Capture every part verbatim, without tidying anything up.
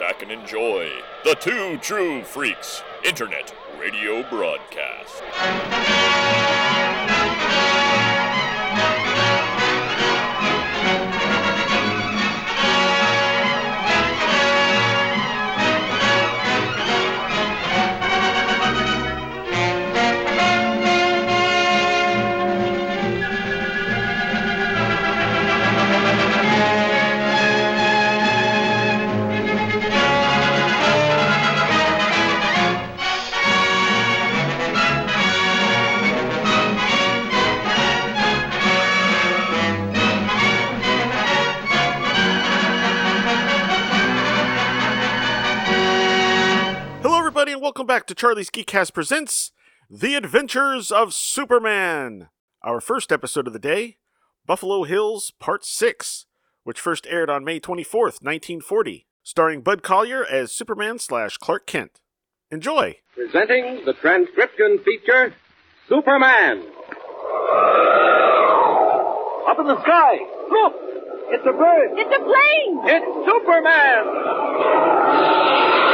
back and enjoy the Two True Freaks Internet Radio Broadcast. And welcome back to Charlie's Geekcast presents The Adventures of Superman. Our first episode of the day, Buffalo Hills Part six, which first aired on May twenty-fourth, nineteen forty, starring Bud Collyer as Superman slash Clark Kent. Enjoy! Presenting the transcription feature, Superman. Up in the sky, look! It's a bird! It's a plane! It's Superman!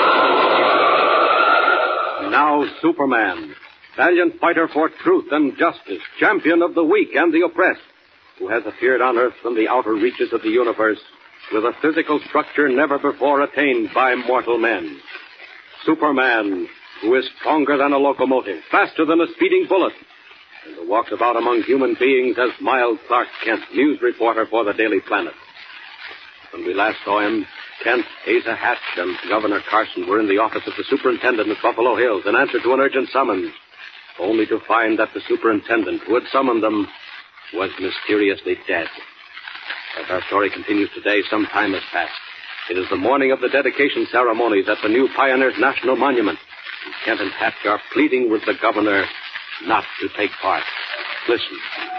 Now Superman, valiant fighter for truth and justice, champion of the weak and the oppressed, who has appeared on Earth from the outer reaches of the universe with a physical structure never before attained by mortal men. Superman, who is stronger than a locomotive, faster than a speeding bullet, and who walks about among human beings as mild Clark Kent, news reporter for the Daily Planet. When we last saw him, Kent, Asa Hatch, and Governor Carson were in the office of the superintendent at Buffalo Hills in answer to an urgent summons, only to find that the superintendent who had summoned them was mysteriously dead. As our story continues today, some time has passed. It is the morning of the dedication ceremonies at the new Pioneers National Monument, and Kent and Hatch are pleading with the governor not to take part. Listen.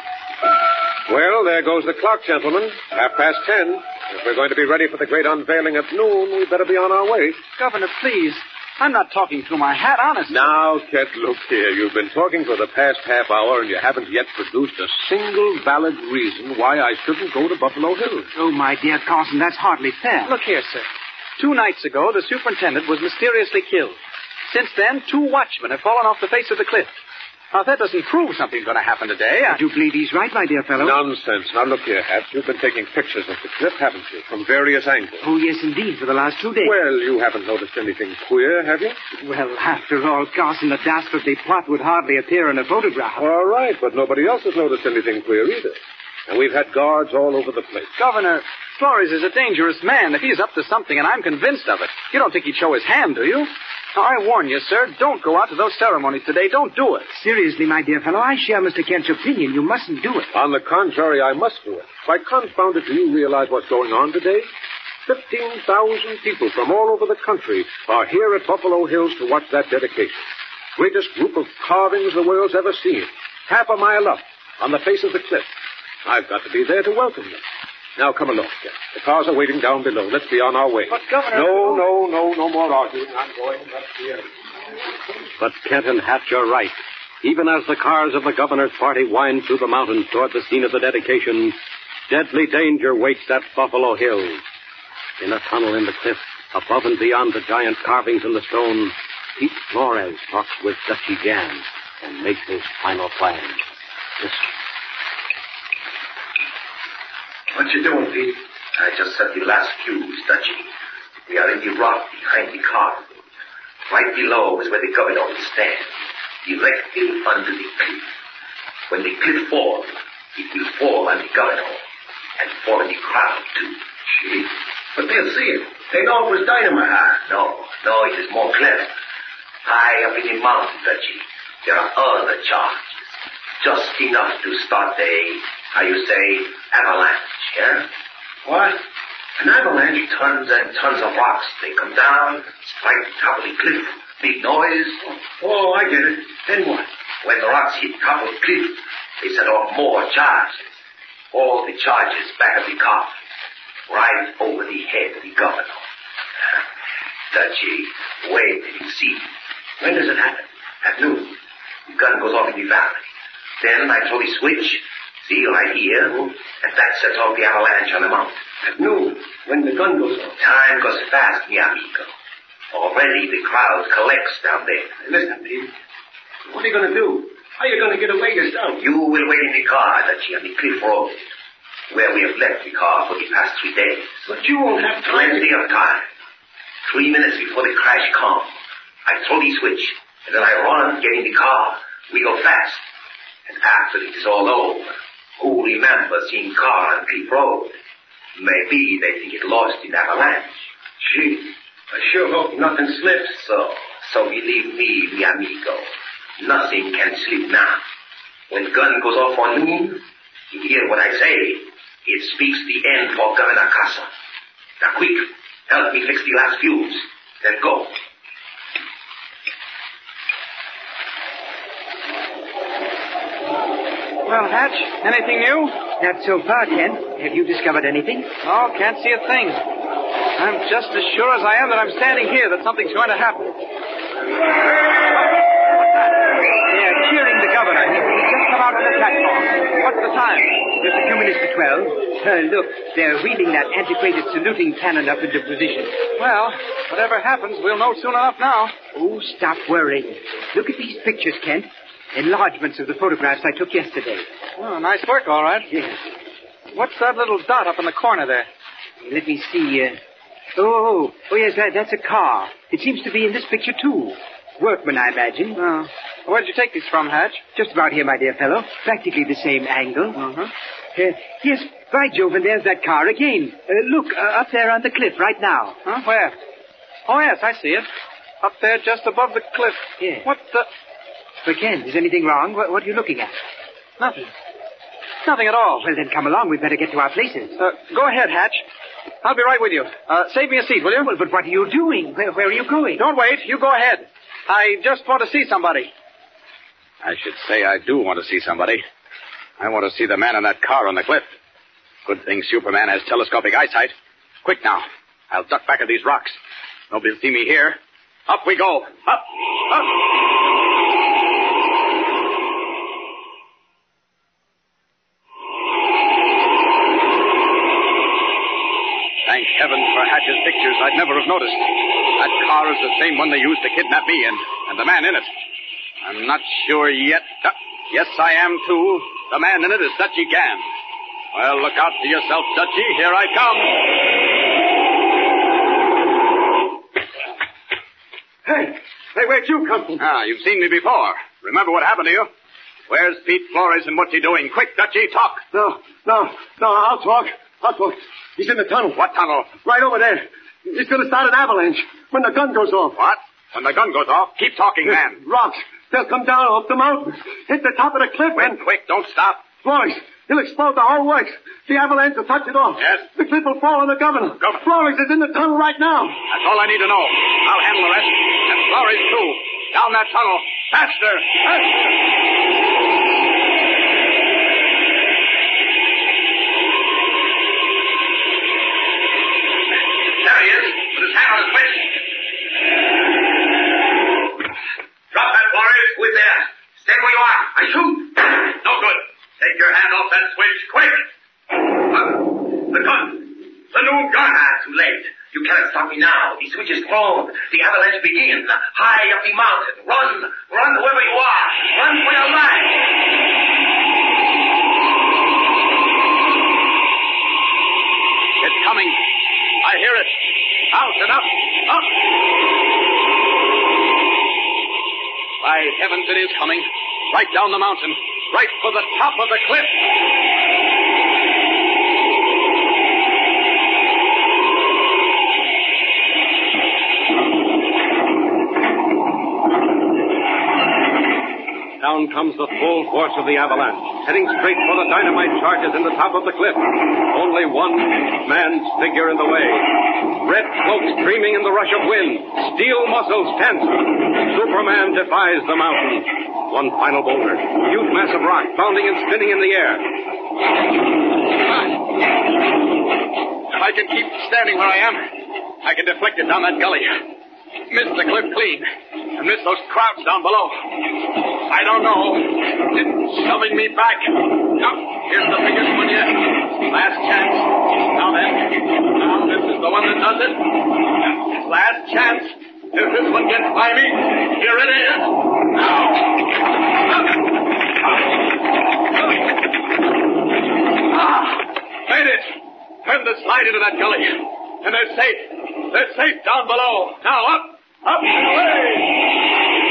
Well, there goes the clock, gentlemen. Half past ten. If we're going to be ready for the great unveiling at noon, we'd better be on our way. Governor, please. I'm not talking through my hat, honestly. Now, Kent, look here. You've been talking for the past half hour, and you haven't yet produced a single valid reason why I shouldn't go to Buffalo Hills. Oh, my dear Carson, that's hardly fair. Look here, sir. Two nights ago, the superintendent was mysteriously killed. Since then, two watchmen have fallen off the face of the cliff. Now, that doesn't prove something's going to happen today. I do believe he's right, my dear fellow. Nonsense. Now, look here, Hatch. You've been taking pictures of the cliff, haven't you? From various angles. Oh, yes, indeed, for the last two days. Well, you haven't noticed anything queer, have you? Well, after all, Carson, the dastardly plot would hardly appear in a photograph. All right, but nobody else has noticed anything queer either. And we've had guards all over the place. Governor, Flores is a dangerous man. If he's up to something, and I'm convinced of it, you don't think he'd show his hand, do you? Now, I warn you, sir, don't go out to those ceremonies today. Don't do it. Seriously, my dear fellow, I share Mister Kent's opinion. You mustn't do it. On the contrary, I must do it. Why, confound it, do you realize what's going on today? Fifteen thousand people from all over the country are here at Buffalo Hills to watch that dedication. Greatest group of carvings the world's ever seen. Half a mile up, on the face of the cliff. I've got to be there to welcome them. Now, come along, Kent. The cars are waiting down below. Let's be on our way. But, Governor... No, no, no, no more arguing. I'm going up here. But Kent and Hatch are right. Even as the cars of the governor's party wind through the mountains toward the scene of the dedication, deadly danger waits at Buffalo Hills. In a tunnel in the cliff, above and beyond the giant carvings in the stone, Pete Flores talks with Dutchy Jan and makes his final plans. Listen. What you doing, Pete? I just set the last fuse, Dutchy. We are in the rock behind the car. Right below is where the governor will stand, directly under the cliff. When the cliff falls, it will fall on the governor, and fall in the crowd, too. Gee, but they'll see it. They know it was dynamite. Ah, no, no, it is more clever. High up in the mountain, Dutchy, there are other charges. Just enough to start a, how you say, avalanche, yeah? What? An avalanche, tons and tons of rocks. They come down, strike the top of the cliff. Big noise. Oh, I get it. Then what? When the rocks hit top of the cliff, they set off more charges. All the charges back of the car. Right over the head of the governor. Dutchy, wait till you see. When does it happen? At noon. The gun goes off in the valley. Then I throw the switch, see, right here, and that sets off the avalanche on the mountain. At noon, when the gun goes off. Time goes fast, mi amigo. Already the crowd collects down there. Listen, Pete. What are you going to do? How are you going to get away yourself? You will wait in the car, Dutchie, on the cliff road, where we have left the car for the past three days. But you won't have time. Plenty of time. Three minutes before the crash comes, I throw the switch, and then I run, get in the car. We go fast. And after it is all over, who remembers seeing car on Cliff Road? Maybe they think it lost in avalanche. Gee, I sure hope nothing slips. So, so believe me, mi amigo, nothing can slip now. When gun goes off on noon, you hear what I say. It speaks the end for Governor Casa. Now quick, help me fix the last fuse. Then go. Well, Hatch, anything new? Not so far, Kent. Have you discovered anything? Oh, can't see a thing. I'm just as sure as I am that I'm standing here that something's going to happen. They're cheering the governor. He, he's just come out on the platform. What's the time? Just a few minutes to twelve. Uh, look, they're wheeling that antiquated saluting cannon up into position. Well, whatever happens, we'll know soon enough now. Oh, stop worrying. Look at these pictures, Kent. Enlargements of the photographs I took yesterday. Oh, nice work, all right. Yes. What's that little dot up in the corner there? Let me see. Uh... Oh, oh, yes, that, that's a car. It seems to be in this picture, too. Workmen, I imagine. Oh. Where did you take these from, Hatch? Just about here, my dear fellow. Practically the same angle. Uh-huh. Uh, yes, by Jove, and there's that car again. Uh, look, uh, up there on the cliff right now. Huh? Where? Oh, yes, I see it. Up there just above the cliff. Yes. What the... But, Ken, is anything wrong? What, what are you looking at? Nothing. Nothing at all. Well, then come along. We'd better get to our places. Uh, go ahead, Hatch. I'll be right with you. Uh, save me a seat, will you? Well, but what are you doing? Where, where are you going? Don't wait. You go ahead. I just want to see somebody. I should say I do want to see somebody. I want to see the man in that car on the cliff. Good thing Superman has telescopic eyesight. Quick now. I'll duck back of these rocks. Nobody'll see me here. Up we go. Up, up. Thank heaven for Hatch's pictures. I'd never have noticed. That car is the same one they used to kidnap me in, and the man in it. I'm not sure yet. Uh, yes, I am, too. The man in it is Dutchie Gann. Well, look out for yourself, Dutchie. Here I come. Hey, hey, where'd you come from? Ah, you've seen me before. Remember what happened to you? Where's Pete Flores and what's he doing? Quick, Dutchie, talk. No, no, no, I'll talk. I'll talk. He's in the tunnel. What tunnel? Right over there. He's going to start an avalanche when the gun goes off. What? When the gun goes off? Keep talking, man. Rocks. They'll come down off the mountain, hit the top of the cliff. Wait, and... quick, don't stop. Flores, he'll explode the whole works. The avalanche will touch it off. Yes? The cliff will fall on the governor. Governor. Flores is in the tunnel right now. That's all I need to know. I'll handle the rest. And Flores, too. Down that tunnel. Faster! Faster! There he is, with his hand on the switch. Drop that, Flores. Who is there? Stay where you are. I shoot. No good. Take your hand off that switch, quick! What? The gun. The new gun. Ah, too late. You cannot stop me now. The switch is thrown. The avalanche begins. High up the mountain. Run. Run wherever you are. Run for your life. It's coming. I hear it. Out and up. Up! By heavens, it is coming. Right down the mountain. Right for the top of the cliff. Down comes the full force of the avalanche, heading straight for the dynamite charges in the top of the cliff. Only one man's figure in the way. Red cloak streaming in the rush of wind. Steel muscles tense. Superman defies the mountain. One final boulder. Huge mass of rock bounding and spinning in the air. If I can keep standing where I am, I can deflect it down that gully. Miss the cliff clean. And miss those crowds down below. I don't know. It's shoving me back. Now, here's the biggest one yet. Last chance. Now then. Now this is the one that does it. Last chance. If this one gets by me, here it is. Now. Ah, made it. Turn the slide into that gully. And they're safe. They're safe down below. Now up, up and away.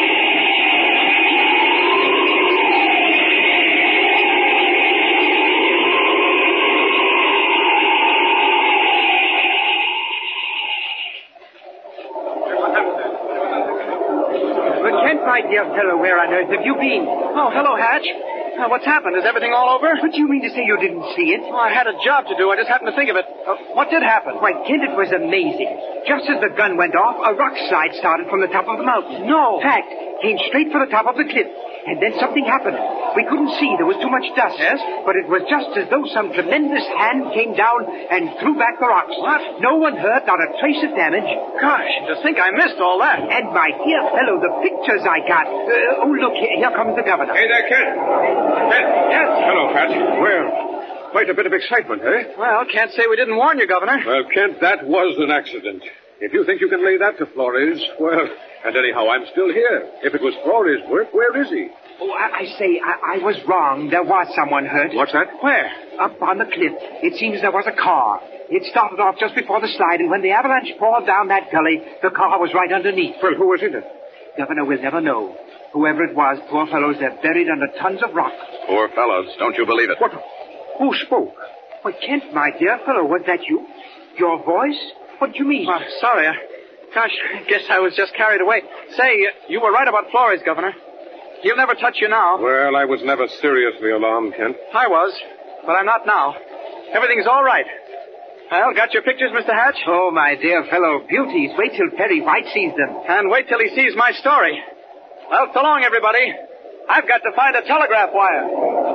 My dear fellow, where on earth have you been? Oh, hello, Hatch. Uh, what's happened? Is everything all over? What do you mean to say you didn't see it? Oh, I had a job to do. I just happened to think of it. Uh, what did happen? Why, Kent, it was amazing. Just as the gun went off, a rock slide started from the top of the mountain. No. Fact, came straight for the top of the cliff. And then something happened. We couldn't see. There was too much dust. Yes? But it was just as though some tremendous hand came down and threw back the rocks. What? No one hurt, not a trace of damage. Gosh, to think I missed all that. And my dear fellow, the pictures I got. Uh, oh, look, here, here comes the governor. Hey there, Kent. Kent. Yes? Hello, Pat. Well, quite a bit of excitement, eh? Well, can't say we didn't warn you, Governor. Well, Kent, that was an accident. If you think you can lay that to Flores, well, and anyhow, I'm still here. If it was Flores' work, where is he? Oh, I, I say, I, I was wrong. There was someone hurt. What's that? Where? Up on the cliff. It seems there was a car. It started off just before the slide, and when the avalanche poured down that gully, the car was right underneath. Well, who was in it? Governor, we'll never know. Whoever it was, poor fellows, they're buried under tons of rock. Poor fellows. Don't you believe it? What? Who spoke? Why, Kent, my dear fellow, was that you? Your voice? What do you mean? Oh, sorry. I, gosh, I guess I was just carried away. Say, uh, you were right about Flores, Governor. He'll never touch you now. Well, I was never seriously alarmed, Kent. I was, but I'm not now. Everything's all right. Well, got your pictures, Mister Hatch? Oh, my dear fellow, beauties. Wait till Perry White sees them. And wait till he sees my story. Well, so long, everybody. I've got to find a telegraph wire.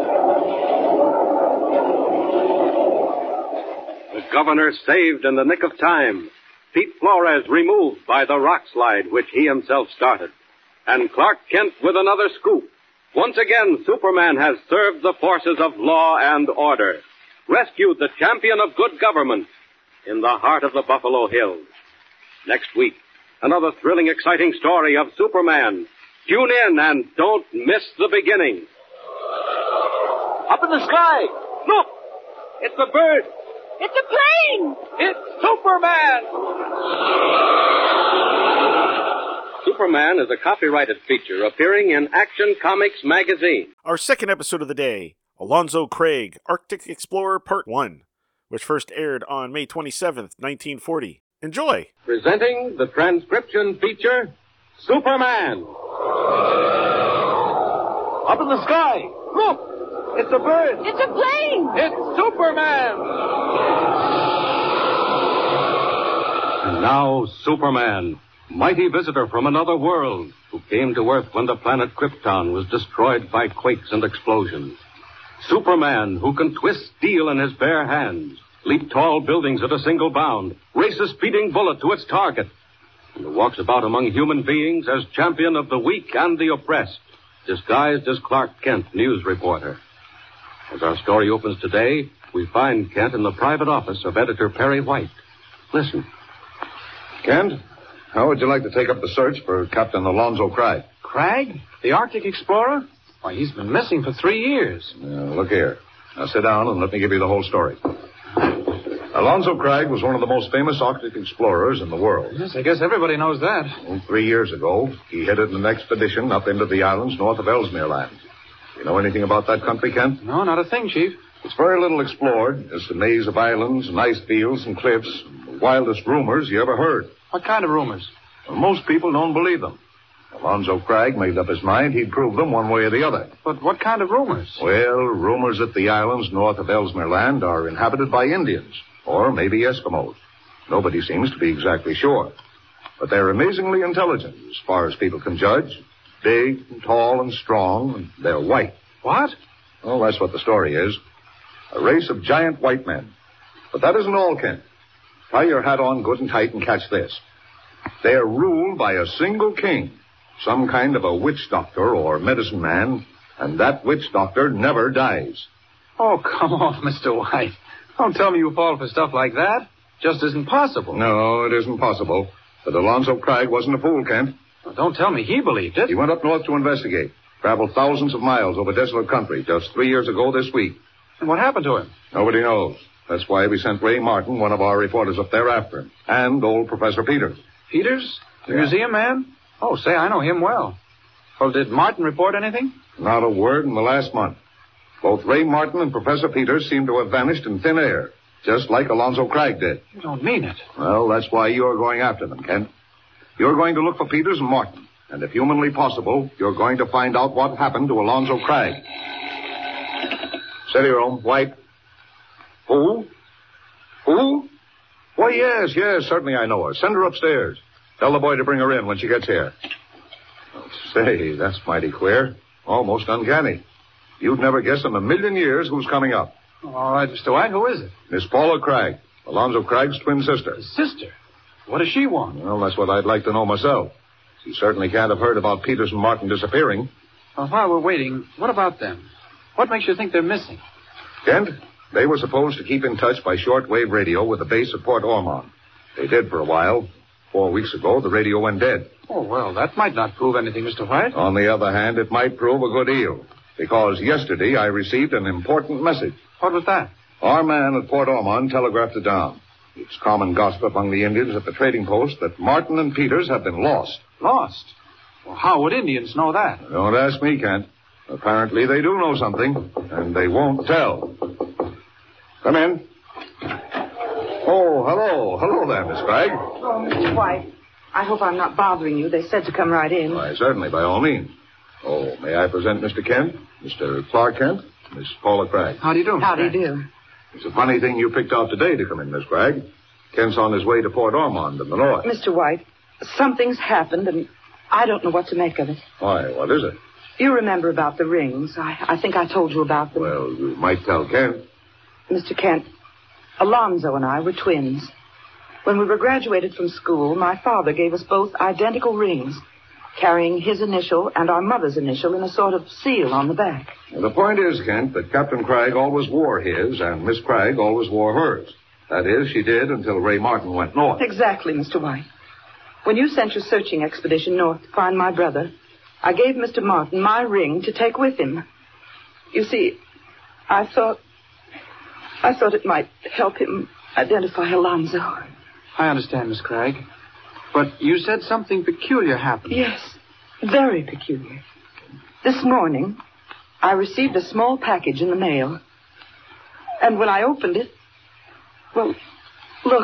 The governor saved in the nick of time. Pete Flores removed by the rock slide which he himself started. And Clark Kent with another scoop. Once again, Superman has served the forces of law and order, rescued the champion of good government in the heart of the Buffalo Hills. Next week, another thrilling, exciting story of Superman. Tune in and don't miss the beginning. Up in the sky! Look! It's a bird! It's a plane! It's Superman! Superman is a copyrighted feature appearing in Action Comics magazine. Our second episode of the day, Alonzo Craig, Arctic Explorer Part one, which first aired on May twenty-seventh, nineteen forty. Enjoy! Presenting the transcription feature, Superman. Up in the sky! Look! It's a bird! It's a plane! It's Superman! And now, Superman, mighty visitor from another world, who came to Earth when the planet Krypton was destroyed by quakes and explosions. Superman, who can twist steel in his bare hands, leap tall buildings at a single bound, race a speeding bullet to its target, and who walks about among human beings as champion of the weak and the oppressed, disguised as Clark Kent, news reporter. As our story opens today, we find Kent in the private office of editor Perry White. Listen. Kent, how would you like to take up the search for Captain Alonzo Craig? Craig? The Arctic Explorer? Why, he's been missing for three years. Now, look here. Now, sit down and let me give you the whole story. Alonzo Craig was one of the most famous Arctic explorers in the world. Yes, I guess everybody knows that. Well, three years ago, he headed an expedition up into the islands north of Ellesmere Land. You know anything about that country, Kent? No, not a thing, Chief. It's very little explored. It's a maze of islands and ice fields and cliffs. The wildest rumors you ever heard. What kind of rumors? Well, most people don't believe them. Alonzo Craig made up his mind he'd prove them one way or the other. But what kind of rumors? Well, rumors that the islands north of Ellesmere Land are inhabited by Indians, or maybe Eskimos. Nobody seems to be exactly sure. But they're amazingly intelligent, as far as people can judge. Big and tall and strong, and they're white. What? Well, that's what the story is. A race of giant white men. But that isn't all, Kent. Tie your hat on good and tight and catch this. They're ruled by a single king. Some kind of a witch doctor or medicine man, and that witch doctor never dies. Oh, come on, Mister White. Don't tell me you fall for stuff like that. Just isn't possible. No, it isn't possible. But Alonzo Craig wasn't a fool, Kent. Well, don't tell me he believed it. He went up north to investigate. Traveled thousands of miles over desolate country just three years ago this week. And what happened to him? Nobody knows. That's why we sent Ray Martin, one of our reporters, up there after him. And old Professor Peters. Peters? The Yeah. museum man? Oh, say, I know him well. Well, did Martin report anything? Not a word in the last month. Both Ray Martin and Professor Peters seem to have vanished in thin air, just like Alonzo Craig did. You don't mean it. Well, that's why you're going after them, Kent. You're going to look for Peters and Martin. And if humanly possible, you're going to find out what happened to Alonzo Craig. Steady, Rome. White. Who? Who? Why, yes, yes, certainly I know her. Send her upstairs. Tell the boy to bring her in when she gets here. Oh, say, that's mighty queer. Almost uncanny. You'd never guess in a million years who's coming up. All right, Mister White, who is it? Miss Paula Craig, Alonzo Craig's twin sister. His sister? What does she want? Well, that's what I'd like to know myself. She certainly can't have heard about Peters and Martin disappearing. Well, while we're waiting, what about them? What makes you think they're missing? Kent, they were supposed to keep in touch by shortwave radio with the base at Port Ormond. They did for a while. Four weeks ago, the radio went dead. Oh, well, that might not prove anything, Mister White. On the other hand, it might prove a good deal. Because yesterday I received an important message. What was that? Our man at Port Ormond telegraphed it down. It's common gossip among the Indians at the trading post that Martin and Peters have been lost. Lost? Well, how would Indians know that? Don't ask me, Kent. Apparently they do know something, and they won't tell. Come in. Oh, hello. Hello there, Miss Craig. Oh, Mister White, I hope I'm not bothering you. They said to come right in. Why, certainly, by all means. Oh, may I present Mister Kent, Mister Clark Kent, Miss Paula Craig. How do you do, Mister How do you Craig? do? It's a funny thing you picked out today to come in, Miss Craig. Kent's on his way to Port Ormond in the north. Mister White, something's happened, and I don't know what to make of it. Why, what is it? You remember about the rings. I, I think I told you about them. Well, you might tell Kent. Mister Kent, Alonzo and I were twins. When we were graduated from school, my father gave us both identical rings, carrying his initial and our mother's initial in a sort of seal on the back. Well, the point is, Kent, that Captain Craig always wore his, and Miss Craig always wore hers. That is, she did until Ray Martin went north. Exactly, Mister White. When you sent your searching expedition north to find my brother, I gave Mister Martin my ring to take with him. You see, I thought... I thought it might help him identify Alonzo. I understand, Miss Craig. But you said something peculiar happened. Yes, very peculiar. This morning, I received a small package in the mail. And when I opened it, well, look.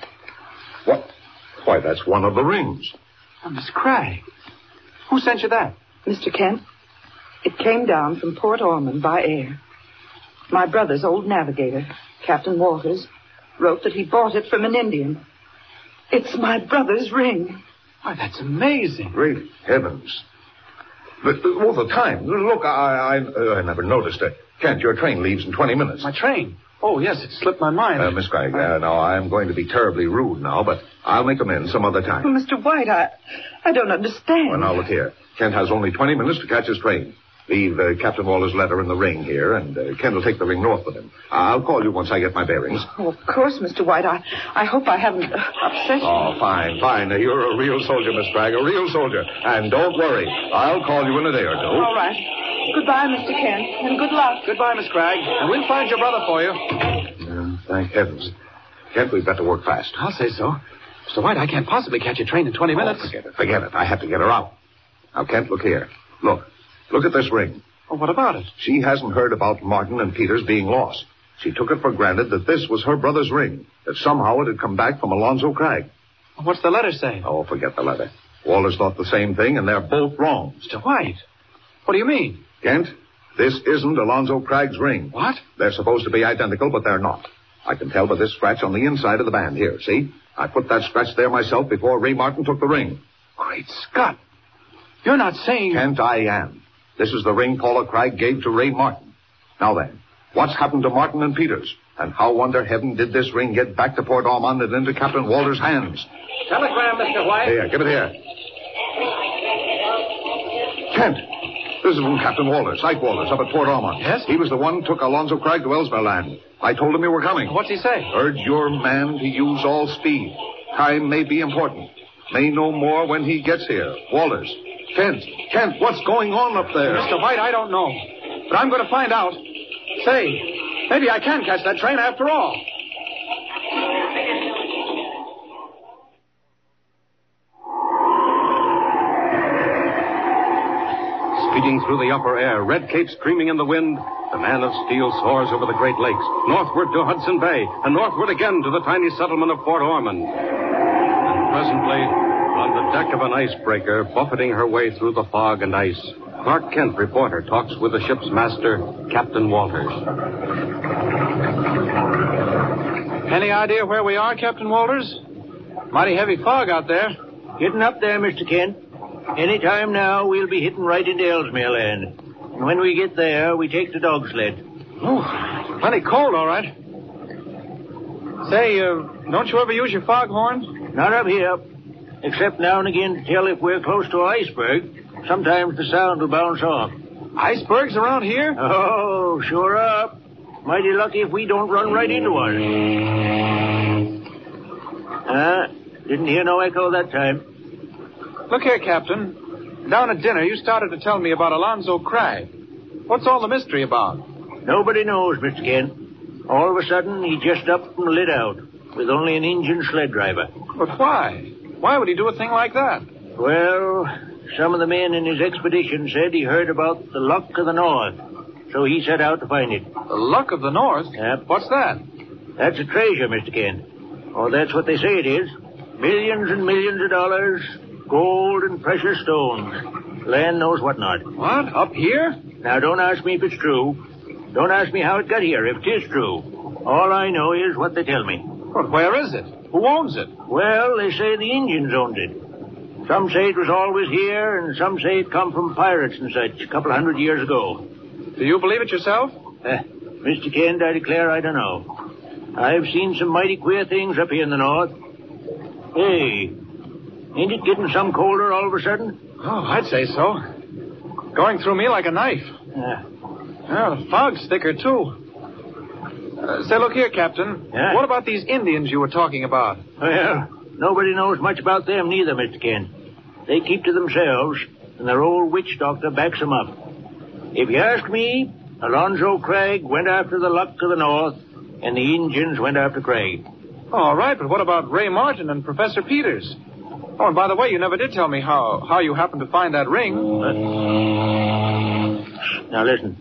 What? Why, that's one of the rings. Oh, Miss Craig. Who sent you that? Mister Kent, it came down from Port Ormond by air. My brother's old navigator, Captain Walters, wrote that he bought it from an Indian. It's my brother's ring. Why, that's amazing. Great heavens. But, all the time. Look, I, I, uh, I never noticed it. Kent, your train leaves in twenty minutes. My train? Oh, yes, it slipped my mind. Uh, Miss Craig, uh, now, I'm going to be terribly rude now, but I'll make amends some other time. Well, Mister White, I, I don't understand. Well, now, look here. Kent has only twenty minutes to catch his train. Leave uh, Captain Waller's letter in the ring here, and uh, Kent will take the ring north with him. I'll call you once I get my bearings. Oh, of course, Mister White. I, I hope I haven't uh, upset you. Oh, fine, fine. Uh, you're a real soldier, Miss Craig, a real soldier. And don't worry. I'll call you in a day or two. All right. Goodbye, Mister Kent, and good luck. Goodbye, Miss Craig. And we'll find your brother for you. Yeah, thank heavens. Kent, we've got to work fast. I'll say so. Mister White, I can't possibly catch a train in twenty minutes. Oh, forget it, forget it. I have to get her out. Now, Kent, look here. Look. Look at this ring. Oh, what about it? She hasn't heard about Martin and Peters being lost. She took it for granted that this was her brother's ring, that somehow it had come back from Alonzo Craig. What's the letter say? Oh, forget the letter. Walters thought the same thing, and they're both wrong. Mister White, what do you mean? Kent, this isn't Alonzo Craig's ring. What? They're supposed to be identical, but they're not. I can tell by this scratch on the inside of the band here, see? I put that scratch there myself before Ray Martin took the ring. Great Scott. You're not saying... Kent, I am. This is the ring Paula Craig gave to Ray Martin. Now then, what's happened to Martin and Peters? And how under heaven did this ring get back to Port Ormond and into Captain Walter's hands? Telegram, Mister White. Here, give it here. Kent, this is from Captain Walters, Ike Walters, up at Port Ormond. Yes? He was the one who took Alonzo Craig to Ellesmere Land. I told him you were coming. What's he say? Urge your man to use all speed. Time may be important. May know more when he gets here. Walters. Kent, Kent, what's going on up there? Mister White, I don't know. But I'm going to find out. Say, maybe I can catch that train after all. Speeding through the upper air, red cape streaming in the wind, the man of steel soars over the Great Lakes, northward to Hudson Bay, and northward again to the tiny settlement of Port Ormond. And presently, on the deck of an icebreaker, buffeting her way through the fog and ice, Clark Kent, reporter, talks with the ship's master, Captain Walters. Any idea where we are, Captain Walters? Mighty heavy fog out there. Getting up there, Mister Kent. Any time now, we'll be hitting right into Ellesmere Land. And when we get there, we take the dog sled. Oh, plenty cold, all right. Say, uh, don't you ever use your foghorn? Not up here. Except now and again to tell if we're close to an iceberg. Sometimes the sound will bounce off. Icebergs around here? Oh, sure up. Mighty lucky if we don't run right into one. Ah, uh, didn't hear no echo that time. Look here, Captain. Down at dinner, you started to tell me about Alonzo Craig. What's all the mystery about? Nobody knows, Mister Kent. All of a sudden, he just up and lit out, with only an engine sled driver. But why? Why would he do a thing like that? Well, some of the men in his expedition said he heard about the Luck of the North, so he set out to find it. The Luck of the North? Yep. What's that? That's a treasure, Mister Kent. Oh, that's what they say it is. Millions and millions of dollars, gold and precious stones. Land knows what not. What? Up here? Now, don't ask me if it's true. Don't ask me how it got here, if it is true. All I know is what they tell me. But where is it? Who owns it? Well, they say the Indians owned it. Some say it was always here, and some say it come from pirates and such a couple hundred years ago. Do you believe it yourself? Uh, Mister Kent, I declare I don't know. I've seen some mighty queer things up here in the north. Hey, ain't it getting some colder all of a sudden? Oh, I'd say so. Going through me like a knife. Yeah. Well, the fog's thicker, too. Uh, say, look here, Captain. Yeah? What about these Indians you were talking about? Well, nobody knows much about them neither, Mister Kent. They keep to themselves, and their old witch doctor backs them up. If you ask me, Alonzo Craig went after the Luck of the North, and the Indians went after Craig. All right, but what about Ray Martin and Professor Peters? Oh, and by the way, you never did tell me how, how you happened to find that ring. Uh, now, listen.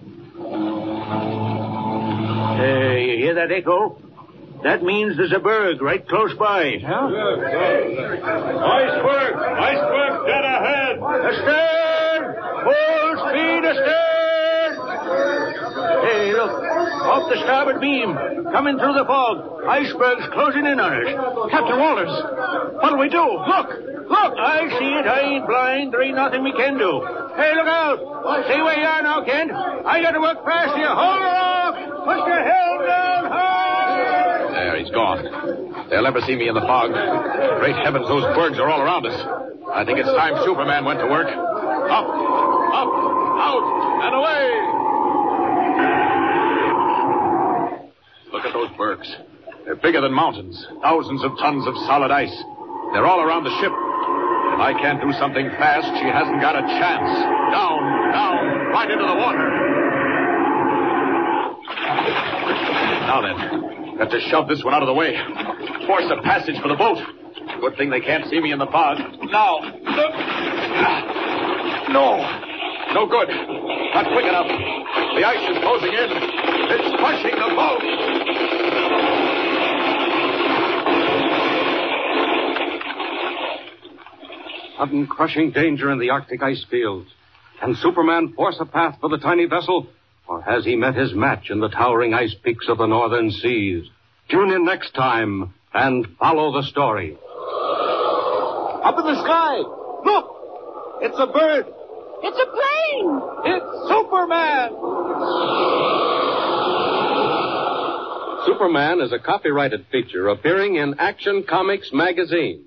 Uh, you hear that echo? That means there's a berg right close by. Yeah? Iceberg! Iceberg dead ahead! Astern! Full speed astern! Hey, look. Off the starboard beam. Coming through the fog. Iceberg's closing in on us. Captain Walters, what'll we do? Look! Look! I see it. I ain't blind. There ain't nothing we can do. Hey, look out! Stay where you are now, Kent. I got to work fast here. Hold her off! Put your helm down hard! There, he's gone. They'll never see me in the fog. Great heavens, those bergs are all around us. I think it's time Superman went to work. Up, up, out, and away! Look at those bergs. They're bigger than mountains. Thousands of tons of solid ice. They're all around the ship. If I can't do something fast, she hasn't got a chance. Down, down, right into the water. Now then, got to shove this one out of the way. Force a passage for the boat. Good thing they can't see me in the fog. Now, look. No. No good. Not quick enough. The ice is closing in. It's crushing the boat. Sudden crushing danger in the Arctic ice fields. Can Superman force a path for the tiny vessel? Or has he met his match in the towering ice peaks of the northern seas? Tune in next time and follow the story. Up in the sky! Look! It's a bird! It's a plane! It's Superman! Superman is a copyrighted feature appearing in Action Comics magazine.